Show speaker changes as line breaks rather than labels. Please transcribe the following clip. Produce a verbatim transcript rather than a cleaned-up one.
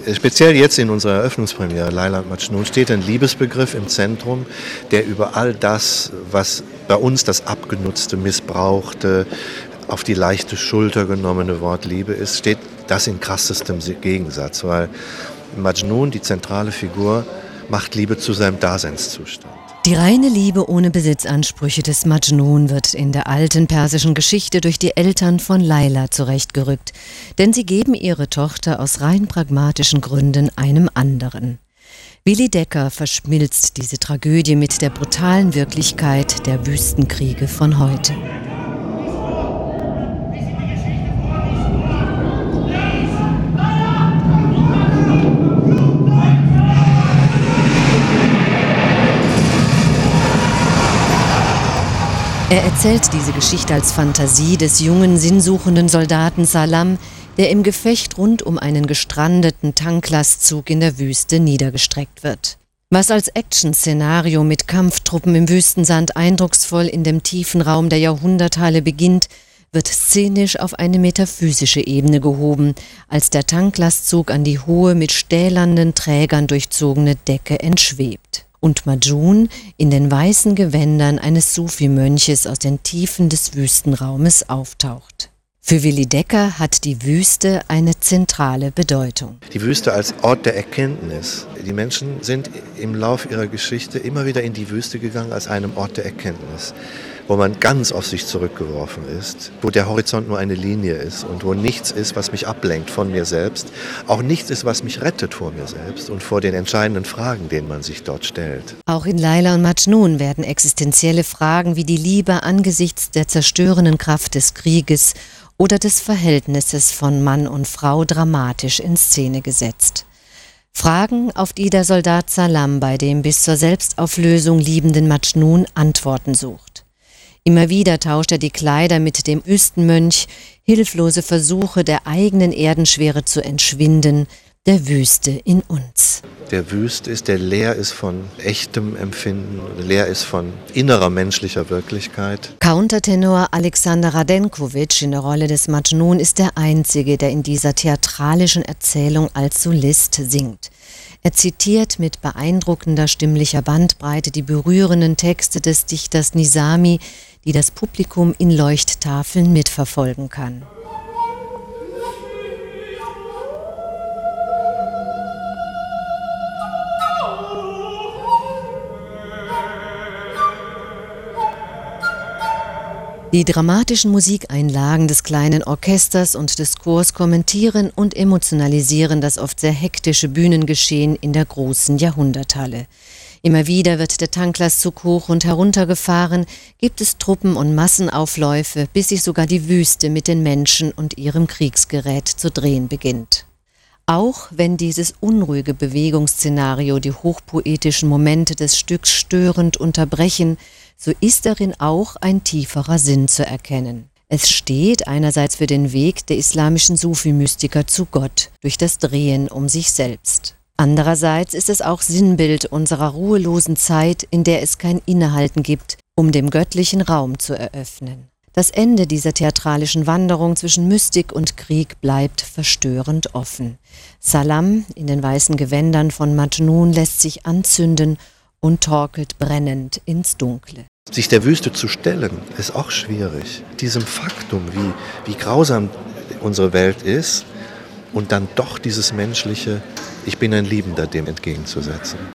Speziell jetzt in unserer Eröffnungspremiere Laila und Majnun steht ein Liebesbegriff im Zentrum, der über all das, was bei uns das abgenutzte, missbrauchte, auf die leichte Schulter genommene Wort Liebe ist, steht das in krassestem Gegensatz, weil Majnun, die zentrale Figur, macht Liebe zu seinem Daseinszustand.
Die reine Liebe ohne Besitzansprüche des Majnun wird in der alten persischen Geschichte durch die Eltern von Laila zurechtgerückt, denn sie geben ihre Tochter aus rein pragmatischen Gründen einem anderen. Willi Decker verschmilzt diese Tragödie mit der brutalen Wirklichkeit der Wüstenkriege von heute. Er erzählt diese Geschichte als Fantasie des jungen, sinnsuchenden Soldaten Salam, der im Gefecht rund um einen gestrandeten Tanklastzug in der Wüste niedergestreckt wird. Was als Action-Szenario mit Kampftruppen im Wüstensand eindrucksvoll in dem tiefen Raum der Jahrhunderthalle beginnt, wird szenisch auf eine metaphysische Ebene gehoben, als der Tanklastzug an die hohe, mit stählernen Trägern durchzogene Decke entschwebt und Majnun in den weißen Gewändern eines Sufi-Mönches aus den Tiefen des Wüstenraumes auftaucht. Für Willi Decker hat die Wüste eine zentrale Bedeutung.
Die Wüste als Ort der Erkenntnis. Die Menschen sind im Lauf ihrer Geschichte immer wieder in die Wüste gegangen als einem Ort der Erkenntnis, wo man ganz auf sich zurückgeworfen ist, wo der Horizont nur eine Linie ist und wo nichts ist, was mich ablenkt von mir selbst, auch nichts ist, was mich rettet vor mir selbst und vor den entscheidenden Fragen, denen man sich dort stellt.
Auch in Laila und Majnun werden existenzielle Fragen wie die Liebe angesichts der zerstörenden Kraft des Krieges oder des Verhältnisses von Mann und Frau dramatisch in Szene gesetzt. Fragen, auf die der Soldat Salam bei dem bis zur Selbstauflösung liebenden Majnun Antworten sucht. Immer wieder tauscht er die Kleider mit dem Wüstenmönch, hilflose Versuche der eigenen Erdenschwere zu entschwinden, der Wüste in uns.
Der wüst ist, der leer ist von echtem Empfinden, leer ist von innerer menschlicher Wirklichkeit.
Countertenor Alexander Radenkovic in der Rolle des Majnun ist der Einzige, der in dieser theatralischen Erzählung als Solist singt. Er zitiert mit beeindruckender stimmlicher Bandbreite die berührenden Texte des Dichters Nizami, die das Publikum in Leuchttafeln mitverfolgen kann. Die dramatischen Musikeinlagen des kleinen Orchesters und des Chors kommentieren und emotionalisieren das oft sehr hektische Bühnengeschehen in der großen Jahrhunderthalle. Immer wieder wird der Tanklastzug hoch und herunter gefahren, gibt es Truppen- und Massenaufläufe, bis sich sogar die Wüste mit den Menschen und ihrem Kriegsgerät zu drehen beginnt. Auch wenn dieses unruhige Bewegungsszenario die hochpoetischen Momente des Stücks störend unterbrechen, so ist darin auch ein tieferer Sinn zu erkennen. Es steht einerseits für den Weg der islamischen Sufi-Mystiker zu Gott durch das Drehen um sich selbst. Andererseits ist es auch Sinnbild unserer ruhelosen Zeit, in der es kein Innehalten gibt, um dem göttlichen Raum zu eröffnen. Das Ende dieser theatralischen Wanderung zwischen Mystik und Krieg bleibt verstörend offen. Salam in den weißen Gewändern von Majnun lässt sich anzünden und torkelt brennend ins Dunkle.
Sich der Wüste zu stellen, ist auch schwierig. Diesem Faktum, wie, wie grausam unsere Welt ist und dann doch dieses menschliche, ich bin ein Liebender, dem entgegenzusetzen.